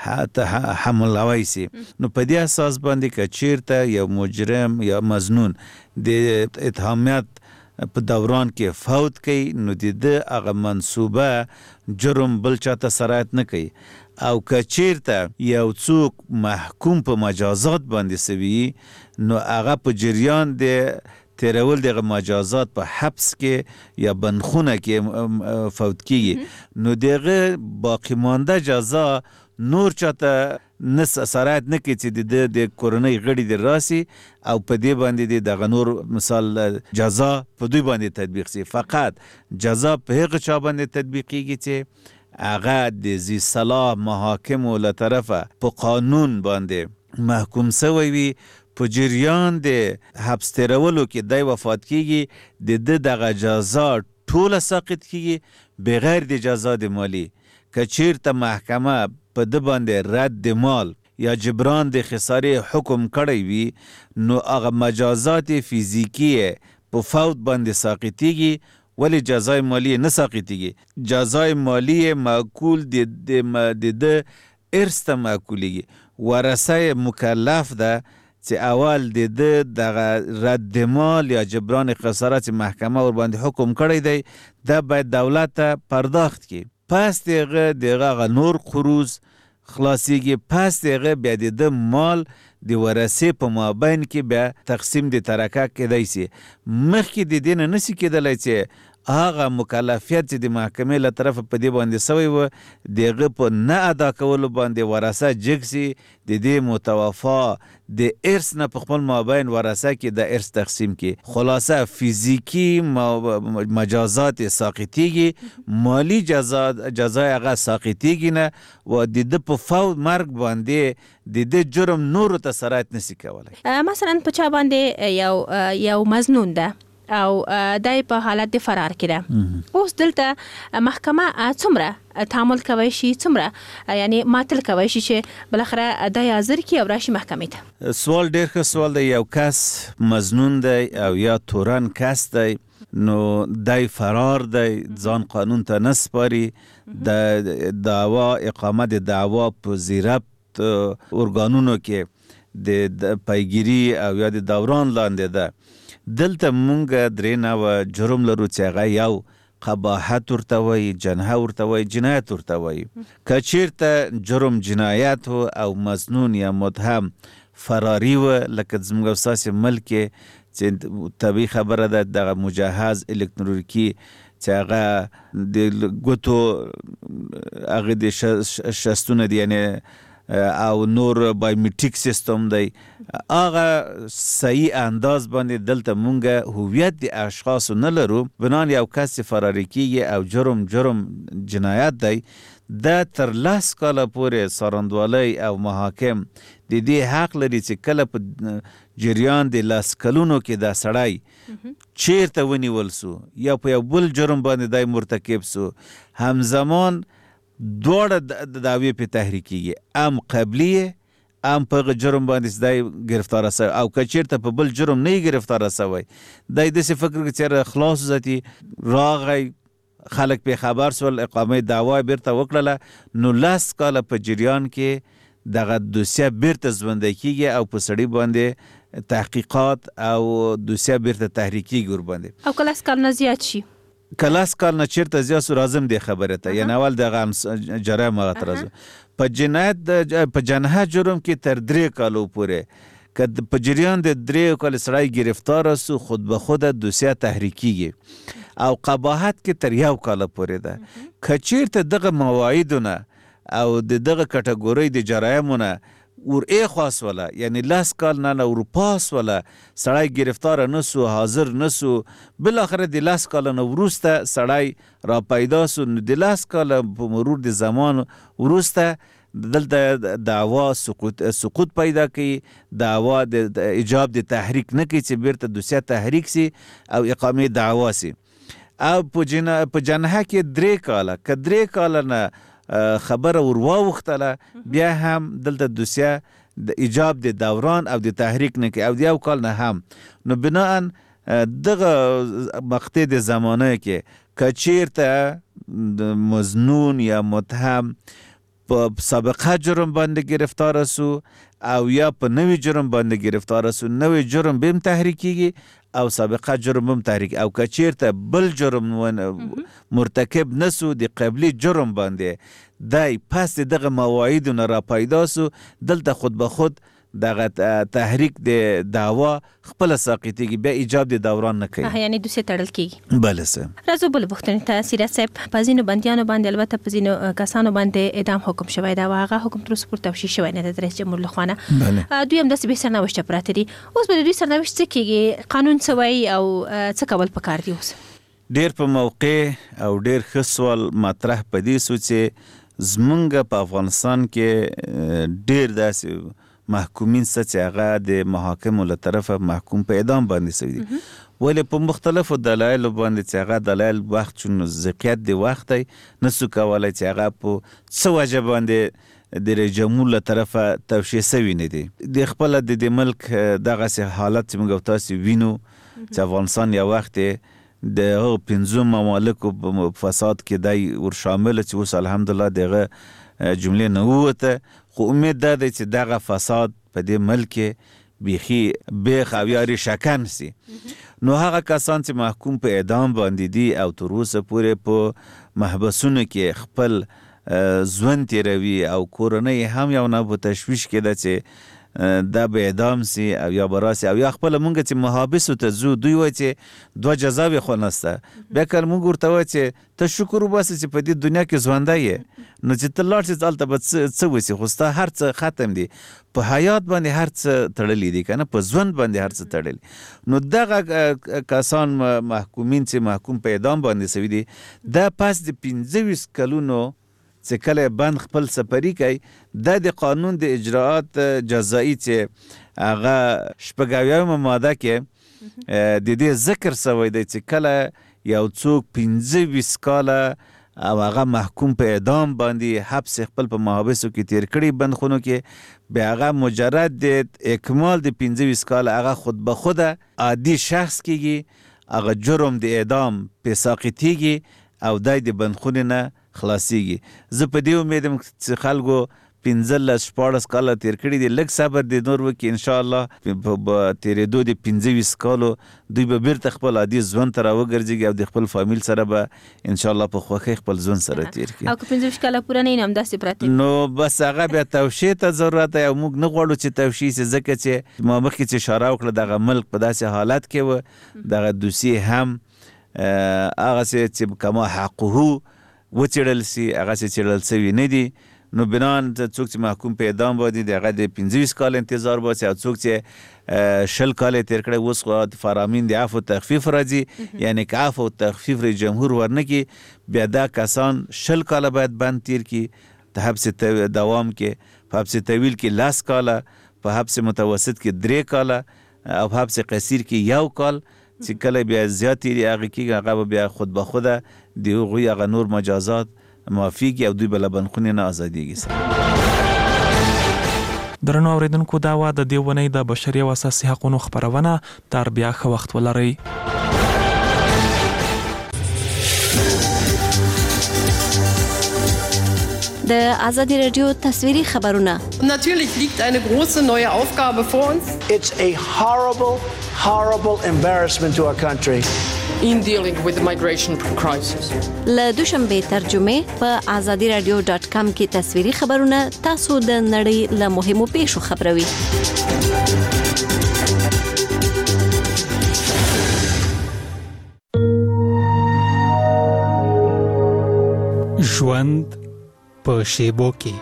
حملوی سي. نو په دې اساس باندې که چیرته یو مجرم یا مظنون د اتهامیت په دوران کې فوت کوي نو د هغه منصوبه جرم بل چاته سرایت نه کوي او که چیرته یو څوک محکوم په مجازات باندې سوي نو هغه په جریان د تیرول دغه مجازات په حبس کې یا بندخونه کې فوت کیږي نو دغه باقی مانده جزا نور چاته نس سرایت نه کوي چې د کورنۍ غړي د راسي او په دې باندې دغه نور مثال جزا په دوی باندې تطبیق سي. فقط جزا په هغه چا باندې تطبیق کیږي چې هغه د ذی صلاح محاکمو له طرفه په قانون باندې محکوم سوی وي په جریان د حبس تیرولو کې دی وفات کیږي د دغه جزا ټوله ساقط کیږي بغیر د جزا د مالی. که چیرته محکمه په د باندې رد د مال یا جبران د خسارې حکم کړی وي نو هغه مجازات فیزیکی په فوت باندې ساقطیږي ولی جزای مالی نه ساقطیږي. جزای مالی معقول د ارث ته معقولیږي. ورثه مکلف ده چې اول د رد مال یا جبران خسارات محکمه ور باندې حکم کړی دی دا باید دولت ته پرداخت کی. پس دغه نور قروض خلاصیږي. پس دغه بیا د مال د ورثې په مابین کې بیا تقسیم د ترکه کېدای سي. مخکې د دې نه نسی کېدلی چې هغه مکلفیت چې د محکمې له طرفه په دې باندې سوی و دغه په نه ادا کولو باندې ورثه جګ سي د دې متوفا د ارث نه په خپل مابین ورثه کې د ارث تقسیم کې. خلاصه فیزیکی مجازات ساقطیږي مالی جزای هغه ساقطیږي نه و د په فوت مرګ باندې د جرم نور ته سرایت نسی کولی. مثلا په چا باندې یو مظنون ده او دای په حالت د فرار کې ده اوس دلته محکمه څومره تعامل کوي شي څومره یعنی ماتل کوي شي چې بلخره د حاضر کی او راشي محکمې ته. سوال ډیر ښه سوال دی. یو کس مظنون دی او یا تورن کس دی نو دای فرار دی ځان قانون ته نسپاري د دعوا اقامه د دعوا په زیربط ارګانونو کې د پیګیری او یا د دوران لاندې ده. دلته مونږ درې نوع جرم لرو چې هغه یو قباحت ورته وایي جنحه ورته وایي جنایت ورته وایي. که چیرته جرم جنایت او مظنون یا متهم فراری و لکه زموږ ستاسې ملک کې چې طبیعي خبره ده دغه مجهز الکترونیکي چې هغه د ګوتو هغه د شستونه دي یعنی او نور بایومیټریک سیستم دی هغه صحیح انداز باندې دلته مونږ هویت د اشخاصو نه لرو. بنان یو کس فراری کیږي او جرم جنایت دی دا تر 10 کاله پورې څارندوالۍ او محاکم د دې حق لري چې کله په جریان د 10 کلونو کې دا سړی چیرته ونیول سو یا په یو بل جرم باندې دی مرتکب سو همزمان دوړه د دعوی په تحریکیږي ام قبلیه ام په جرم باندې دای گرفتار سوی او که چیرته په بل جرم نه گرفتار سوی دای داسې فکر کوي چې خلاص ذاتی راغی خلک په خبر سول اقامه دعوا بیرته وکړه نو 10 کاله په جریان کې دغه دوسیه بیرته ژوندی کیږي او په سړي باندې تحقیقات او دوسیه بیرته تحریکیږي ور باندې او کله کال نه زیات شي کلاس کال نه چیرته زیات رازم دی خبره ته یعنی اول دغه جرم هغه ترازو په جنایت په جنحه جرم کې تر 3 کالو پورې که په جریان د 3 کال سړی گرفتار سو خود به خود دوسیه تحریکیږي او قباحت کې تر 1 کال پورې ده. که چیرته دغه مواعیدونه او دغه کټګوري د جرایمونه ور خاص ولا یعنی 10 کال نه ور پاس ولا سړی گرفتار نسو حاضر نسو بل اخر د 10 کال نه ورسته سړی را پیدا سو د 10 کال په مرور د زمان ورسته دلته دعوا سقوط پیدا کی دعوا د ایجاب د تحریک نه کی چې بیرته دوسیه تحریک سی او اقامه دعوا سی او په جنحه کې 3 کال که 3 کال نه خبره ورواوختله بیا هم دلته دوسیه د ایجاب د دوران او د تحریک نه کې او د یو کال نه هم نو بناءن دغه مقطع د زمانه کې که چیرته مظنون یا متهم په سابقه جرم باندې گرفتار سو او یا په نوی جرم باندې گرفتار سو، نوی جرم بهم تحریکیږي او سابقه جرم هم تحریک، او که چیرته بل جرم مرتکب نسو د قبلی جرم باندې دای پس دغه مواعیدو نه را پیدا سو، دلته خود به خود دغه تحریک د دعوا خپل ساقطیږي، بیا ایجاب د دوران نه کوي، یعنی دوسه تړل کیږي. بله سه راځو بل پوښتنې ته. سیرت صاحب، په ځینو بندیانو باندې البته په ځینو کسانو باندې اعدام حکم شوی دا، هغه حکم تر اوسه پورې توشیح شوی نه د رئیس جمهور لخوا نه. دوی هم داسې به سرنوشت پراته دي. اوس به د دوی سرنوشت څه کیږي؟ قانون څه وایي او څه کول پکار دي؟ اوس ډیر په موقع او ډیر ښه سوال مطرح پدې سو چې زمونږ په افغانستان کې ډیر داسې محکومین چې هغه د محاکمو له طرفه محکوم په اعدام باندې شوي دي، ولې په مختلفو دلایلو باندې چې هغه دلایل وخت چون ذکیت د وخت نسو کولای چې هغه په څه وجه باندې د رئیس جمهور له طرفه توشیح شوي نه دي. د خپل د ملک دغه حالت چې موږ تاسو وینو چې افغانستان یو وخت د 15 ممالکو په فساد کې دای ور شامل چې اوس الحمدلله دغه جمله نه وته، خو امید ده چې دغه فساد په دې ملک بیخي بیخ او یاري شکن سي. نو هغه کسان چې محکوم په اعدام باندې دي او تر اوسه پورې په محبسونو کې خپل ژوند تیروي او کورنۍ هم یو نه په تشویش کې ده چې دا به اعدام سي او یا براسي او یا خپل مونږ چې محابسو ته زو دوی وای چې دوه جزا به خو نسته، بیا کله مونږ ورته وای چې ته شکر وباسه چې په دې دنیا کې ژوندی یې، نو چې ته لاړ شې هلته به څه وسي، خو ستا هر څه ختم دي، په حیات باندې هر څه تړلی دي که نه، په ژوند باندې هر څه تړلی. نو دغه کسان محکومین چې محکوم په اعدام باندې شوي دي، دا پس د 25 کلونو چې کله بند خپل سپری کوي، د قانون د اجراعات جزایی چې هغه شپږم ماده کې د دې ذکر شوی دی چې کله یو څوک 25 کاله او هغه محکوم په اعدام باندې حبس خپل په محابسو کې تیر کړي بندخونو کې، بیا هغه مجرد د اکمال د 25 کاله هغه خود به خود عادي شخص کېږي، هغه جرم د اعدام په ساقطیږي او دای د بندخونې نه خلاصیږي. زه په دې امیدم چې خلکو 15-14 کاله تیر کړي دي، لږ صبر دي نور وکړي، انشاءالله په تیرېدو د 25 کالو دوی به بیرته خپل عادي ژوند ته راوګرځېږي او د خپل فامیل سره به انشاءالله په خوښۍ خپل ژوند سره تیر کړي. او که 25 کاله پوره نه وي نو همداسې پراته نو بس هغه بیا توشیح ته ضرورت دی او موږ نه غواړو چې توشیح سي، ځکه چې ما مخکې چې اشاره وکړه دغه ملک په داسې حالت کې و، دغه دوسیې هم هغسې چې کما حقه وڅېړل سي، هغه چې څېړل سوي نه دي. نو بنان څوک چې محکوم په اعدام باندې د هغه د 25 کال انتظار باسي، او څوک چې 20 کال تیر کړی اوس خو فرامین د عفو تخفیف راځي، یعنی که عفو تخفیف رئیس جمهور ورنکړي بیا دا کسان 20 کال باید بند تیر کړي، په حبس دوام کې، په حبس طویل کې 10 کاله، په حبس متوسط کې 3 کاله او په حبس قصیر کې 1 کال، چې کله بیا زیاتې هغه کېږي هغه بیا خود به خوده د هغوی هغه نور مجازات معافیږي او دوی به له بندخونې نه ازادیږي. درنو اورېدونکو، دا وه د دې اونۍ د بشري او اساسي حقونو خپرونه. تر بیا ښه وخت ولرئ. د آزادی رادیو تصویری خبرونه. Natürlich liegt eine große neue Aufgabe vor uns. It's a horrible embarrassment to our country. In dealing with the migration crisis. له دوشنبه ترجمه په azadiradio.com کې تصویری خبرونه تاسو د نړۍ له مهمو پیښو خبروي. ژوند په شیبو کې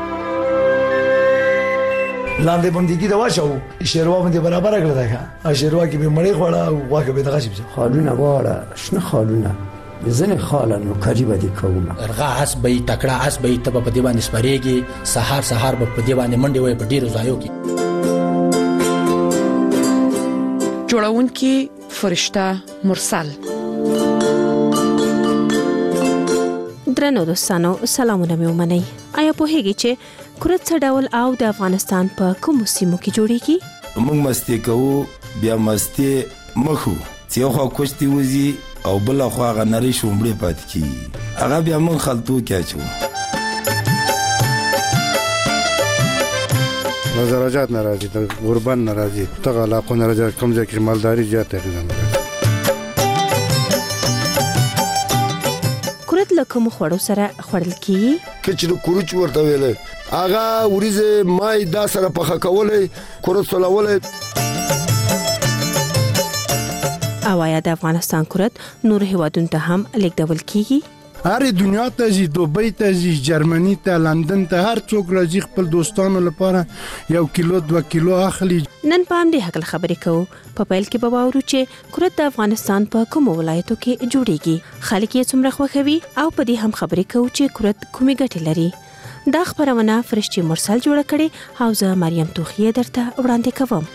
لاندې باندې دا واچو شیروا باندې برابر کړل دا شیروا کې به مړې خوړه او واګه به دغه شي خالونه واړه شنه خالونه ځنه خالن نو کړي به دي کومه ارغا اس به تکړه اس به ته په دی باندې سپریږي سحر به په دی باندې منډي وي په ډیرو ځایو کې جوړونکي فرشته مرسل. درنو دوستانو، سلامونه مې ومنئ. آیا پوهیږئ چې کورت څه ډول او د افغانستان په کومو سیمو کې جوړیږي؟ موږ مستی کوو، بیا مستی مخو چې یو خوا کوشتي وځي او بل خوا هغه نری شومړې پاتې کېږي، هغه بیا موږ خلطو کې اچوو. مزارجات ناراضي د غربان ناراضي ته علاقه ناراضي کوم ځای کې مالداري زیاته ده. کورت له کوم خوړو سره خوړل کیږي؟ کچې کورچ ورته ویلې اغه وریزه مای دا سره پخه کولې کورت سولولې. اوایا د افغانستان کورت نور هیوادونو ته هم لیږدول کیږي؟ هر دنیا ته ځي، دوبۍ ته ځي، جرمني ته، لندن ته، هر څوک راځي خپل دوستانو لپاره 1 کیلو 2 کیلو اخلي. نن په همدې هکله خبرې کوو. په پیل کې به واورو چې کورت د افغانستان په کومو ولایتو کې جوړیږي، خلک یې څومره خوښوي او په دې هم خبرې کوو چې کورت کومې ګټې لري. دا خبرونه فرشتي مرسل جوړه کړې او زه مریم توخیه درته وړاندې کوم.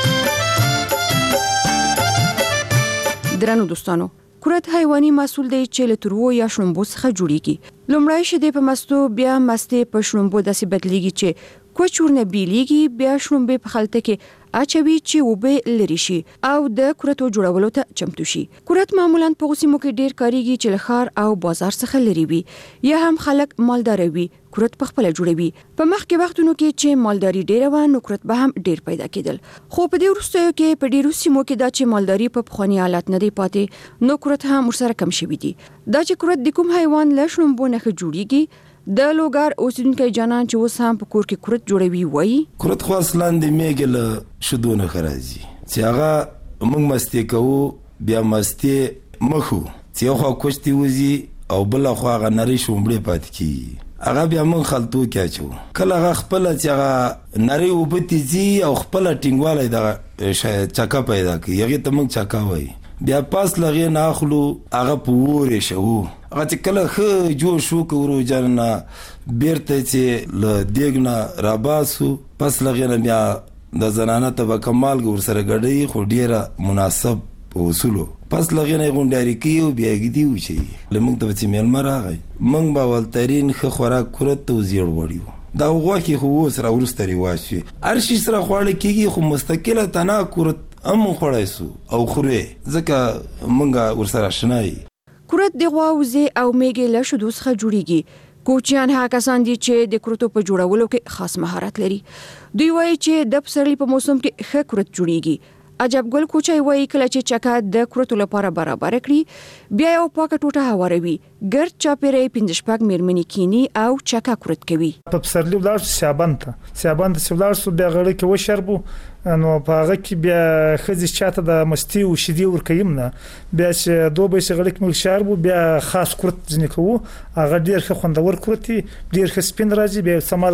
درنو دوستانو، کورت حیواني محصول دی چې له تروو یا شړومبو څخه جوړیږي. لومړی شیدې په مستو، بیا مستې په شړومبو داسې بدلیږي چې کوچ ورنه بیلیږي، بیا شړومبې په خلطه کې اچوي چې وبې لري شي او د کورتو جوړولو ته چمتو شي. کورت معمولا په سیمو کې ډیر کاریږي چې له ښار او بازار څخه لري وي یا هم خلک مالدار وي. کورت په خپل جوړوي. په مخکې وختونو کې چې مالداري ډیره و نو کورت به هم ډیر پیدا کېدل، خو په دې وروستیو کې په ډیرو سیمو کې دا چې مالداري په پخوانی حالت نه دی پاتې، نو کورت هم ورسره کم شوی دی. دا چې کورت د کوم حیوان له شړومبو نه جوړیږي، د لوګار اوسیدونکو جانان چې اوس هم په کور کې کورت جوړوي وایي کورت خو اصلاً د میګل شدونه خرازي چې هغه موږ مستي کوو، بیا مستي مخو چې یو خوا کوشتي وزي او بل خوا هغه نری شومبړې پات کی هغه بیا موږ خلطو کې اچو. کله هغه خپل چې هغه نری وبتی زی او خپل ټینګواله د چکا پیدا کوي، هغه ته موږ چکا وایي. بیا پاس لغې نه اخلو، هغه پورې شو، هغه چې کله ښه جوړ شو کورو جنه بیرته چې له دیګ نه راباسو، پس لغې نه بیا د زنانه ته به کمال ور سره ګډوي، خو ډیره مناسب اصولو. پس لغې نه غونډاري کوي، بیا ګدي وشي لمونږ ته چې میلمه راغی، موږ به ولترین ښه خوراک کورت ته زیړ وړیو. دا غوښې خو اوس راوروسته رواج شوي، هر شي سره خواړه کېږي، خو مستقله تنه کورت هم خوړای سو او خوري، ځکه مونږه ورسره آشنا یو. کورت د غوا، وزې او میږې له شیدو څخه جوړیږي. کوچیان هغه کسان دي چې د کورتو په جوړولو کې خاص مهارت لري. دوی وایي چې د پسرلي په موسم کې ښه کورت جوړیږي. عجب ګل کوچای وایي کله چې چکه د کورتو لپاره برابر کړي، بیا یو پاکه ټوټه هواروي، ګرد چاپیرې 15 میرمنې کینی او چکه کورت کوي. په پسرلي ولاړ سیابان ته ولاړ سو، بیا غړي کې وشربو، نو په هغه کې بیا خځې چاته د مستی او شیدې ورکیم نه، بیا چې دوه به غړي کې مل شربو، بیا خاص کورت ځنې کوو، هغه ډیر ښه خوندور کورتي، ډیر ښه سپین راځي، بیا سمال